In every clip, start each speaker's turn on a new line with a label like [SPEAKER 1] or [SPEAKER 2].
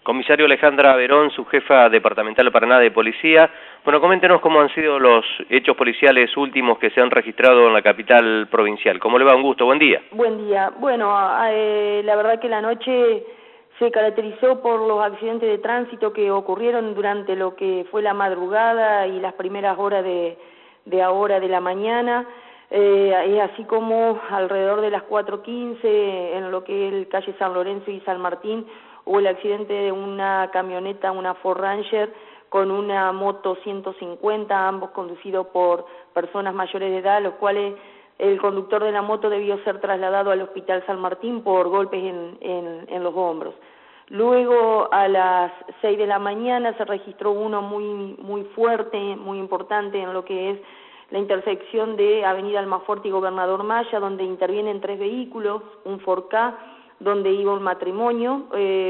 [SPEAKER 1] Comisario Alejandra Verón, su jefa departamental de Paraná de Policía. Bueno, coméntenos cómo han sido los hechos policiales últimos que se han registrado en la capital provincial. ¿Cómo le va? Un gusto, buen día.
[SPEAKER 2] Buen día. Bueno, la verdad que la noche se caracterizó por los accidentes de tránsito que ocurrieron durante lo que fue la madrugada y las primeras horas de ahora de la mañana, así como alrededor de las 4:15 en lo que es el calle San Lorenzo y San Martín hubo el accidente de una camioneta, una Ford Ranger, con una moto 150, ambos conducidos por personas mayores de edad, los cuales el conductor de la moto debió ser trasladado al Hospital San Martín por golpes en los hombros. Luego, a las 6 de la mañana, se registró uno muy fuerte, muy importante en lo que es la intersección de Avenida Almafuerte y Gobernador Maya, donde intervienen 3 vehículos, un Ford Ka, donde iba un matrimonio,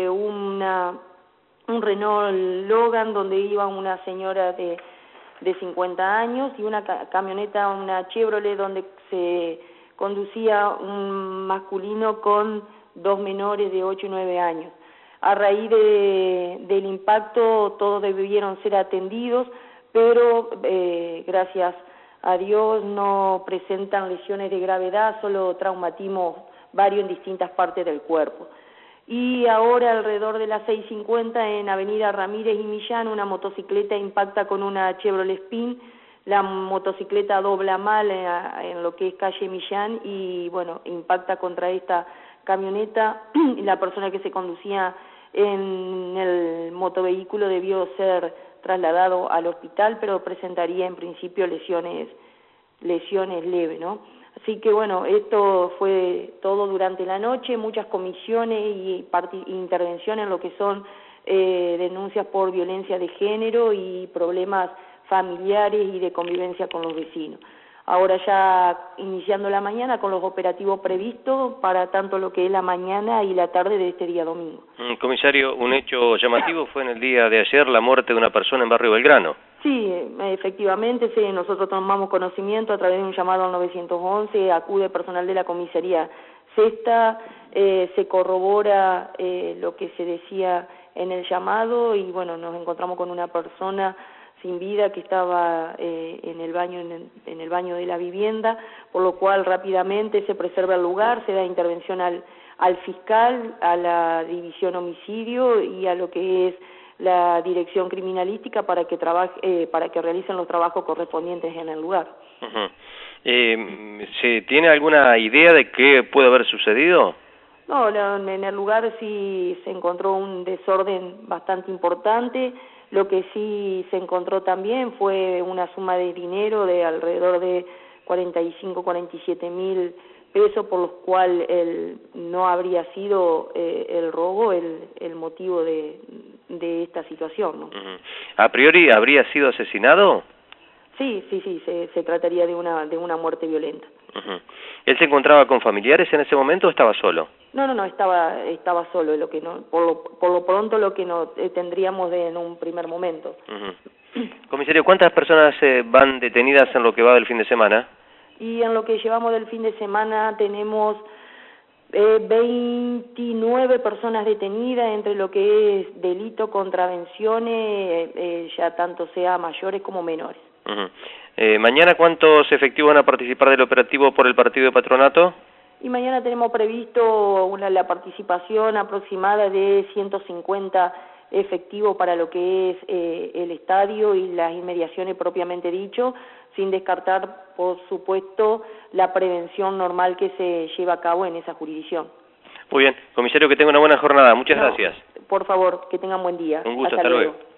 [SPEAKER 2] un Renault Logan, donde iba una señora de 50 años, y una camioneta, una Chevrolet, donde se conducía un masculino con 2 menores de 8 y 9 años. A raíz del impacto todos debieron ser atendidos, pero gracias a Dios no presentan lesiones de gravedad, solo traumatismos varios en distintas partes del cuerpo. Y ahora, alrededor de las 6:50, en Avenida Ramírez y Millán, una motocicleta impacta con una Chevrolet Spin. La motocicleta dobla mal en lo que es calle Millán y, bueno, impacta contra esta camioneta, y la persona que se conducía en el motovehículo debió ser trasladado al hospital, pero presentaría en principio lesiones leves, ¿no? Así que bueno, esto fue todo durante la noche, muchas comisiones y intervenciones en lo que son denuncias por violencia de género y problemas familiares y de convivencia con los vecinos. Ahora ya iniciando la mañana con los operativos previstos para tanto lo que es la mañana y la tarde de este día domingo.
[SPEAKER 1] Comisario, un hecho llamativo fue en el día de ayer la muerte de una persona en Barrio Belgrano.
[SPEAKER 2] Sí, efectivamente, sí, nosotros tomamos conocimiento a través de un llamado al 911, acude personal de la comisaría sexta, se corrobora lo que se decía en el llamado y bueno, nos encontramos con una persona sin vida que estaba en el baño de la vivienda, por lo cual rápidamente se preserva el lugar, se da intervención al fiscal, a la división homicidio y a lo que es la dirección criminalística para que realicen los trabajos correspondientes en el lugar.
[SPEAKER 1] ¿Se tiene alguna idea de qué puede haber sucedido?
[SPEAKER 2] No, en el lugar sí se encontró un desorden bastante importante. Lo que sí se encontró también fue una suma de dinero de alrededor de 47.000 pesos, por los cuales no habría sido el robo el motivo de esta situación, ¿no?
[SPEAKER 1] ¿A priori habría sido asesinado?
[SPEAKER 2] Sí, se trataría de una muerte violenta.
[SPEAKER 1] ¿Él se encontraba con familiares en ese momento o estaba solo?
[SPEAKER 2] No, estaba solo, lo que no, por lo pronto lo que no tendríamos en un primer momento.
[SPEAKER 1] Comisario, ¿cuántas personas van detenidas en lo que va del fin de semana?
[SPEAKER 2] Y en lo que llevamos del fin de semana tenemos 29 personas detenidas entre lo que es delito, contravenciones, ya tanto sea mayores como menores.
[SPEAKER 1] ¿Mañana cuántos efectivos van a participar del operativo por el partido de Patronato?
[SPEAKER 2] Y mañana tenemos previsto la participación aproximada de 150 efectivos para lo que es el estadio y las inmediaciones propiamente dicho, sin descartar, por supuesto, la prevención normal que se lleva a cabo en esa jurisdicción.
[SPEAKER 1] Muy bien, comisario, que tenga una buena jornada. Muchas gracias.
[SPEAKER 2] Por favor, que tengan buen día.
[SPEAKER 1] Un gusto, hasta luego.